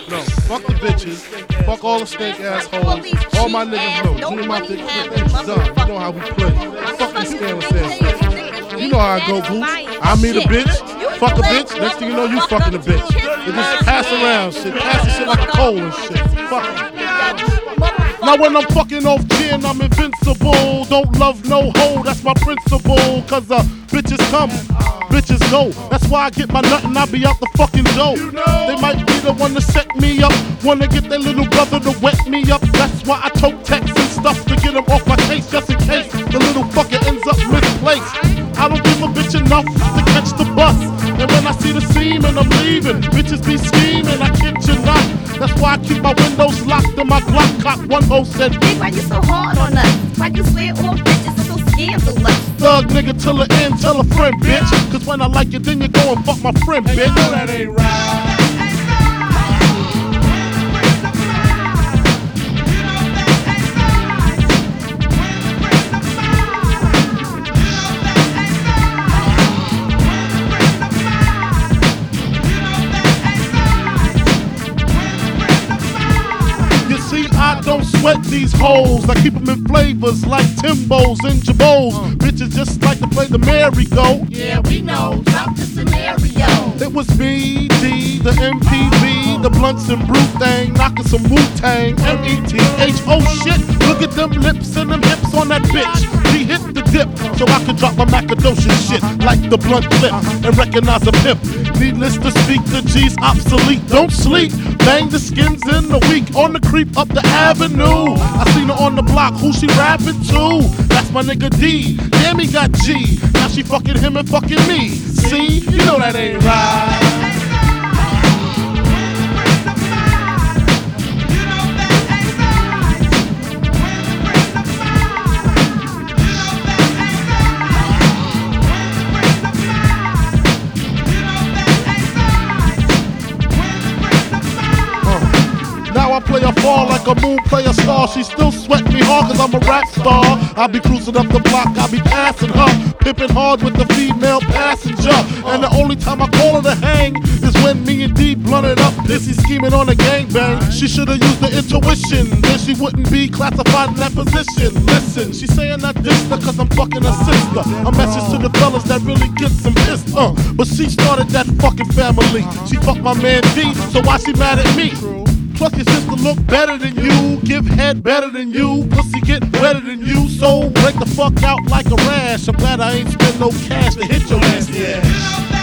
No, fuck the bitches. Fuck all the snake assholes. All my niggas know. Junior Mafia, it's done. You know how we play. Fuck these scandalous ass bitches. You know how I go, boo. I meet a bitch, fuck a bitch. Next thing you know, you fucking a bitch. They just pass around shit. Pass the shit like a coal and shit. Fuck it. Now when I'm fucking off gin, I'm invincible. Don't love no hoe, that's my principle. Cause bitches come, bitches go. That's why I get my nut and I be out the fucking dough. They might be the one to set me up, wanna get their little brother to wet me up. That's why I tote texts and stuff to get them off my case, just in case the little fucker ends up misplaced. I don't give a bitch enough to catch the bus. And when I see the seam I'm leaving, bitches be scheming, I kid you not. That's why I keep my windows locked and my Glock cock. One hoe said, Big, why you so hard on us? Why you swear all bitches are so scandalous? Thug nigga till the end, tell a friend, bitch. Cause when I like you, then you go and fuck my friend, bitch. You know that ain't right. I don't sweat these hoes. I keep them in flavors like Timbos and Jabos. Bitches just like to play the merry-go. Yeah, we know. Drop the scenario. It was me, D, the MPV, the blunts and brew thing, knocking some Wu-Tang, M-E-T-H. Oh shit, look at them lips and them hips on that bitch. She hit the dip, so I can drop my macadocious shit like the blunt clip and recognize a pimp. Needless to speak, the G's obsolete. Don't sleep, bang the skins in the week on the creep up the avenue. I seen her on the block, who she rapping to? That's my nigga D. Damn, he got G. Now she fucking him and fucking me. See, you know that ain't right. I play a fall like a moon play a star. She still sweat me hard cause I'm a rap star. I be cruising up the block, I be passing her, pimping hard with the female passenger. And the only time I call her to hang is when me and D blunted up, busy scheming on a gangbang. She should've used the intuition, then she wouldn't be classified in that position. Listen, she saying I dissed her cause I'm fucking her sister. A message to the fellas that really gets them pissed. But she started that fucking family. She fucked my man D, so why she mad at me? Plus your sister look better than you, give head better than you, pussy get wetter than you, so break the fuck out like a rash. I'm glad I ain't spend no cash to hit your ass. Yeah.